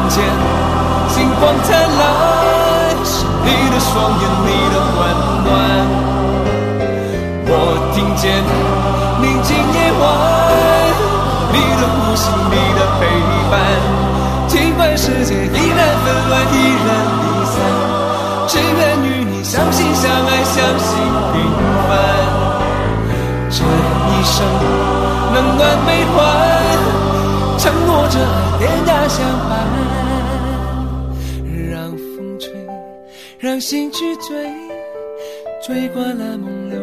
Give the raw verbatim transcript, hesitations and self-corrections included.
见星光灿烂，是你的双眼，你的温暖。我听见宁静夜晚，你的呼吸，你的陪伴。尽管世界依然纷乱，依然离散，只愿与你相信相爱，相信平凡。这一生能暖悲欢，承诺着爱天涯相伴。让风吹，让心去追，追过了梦流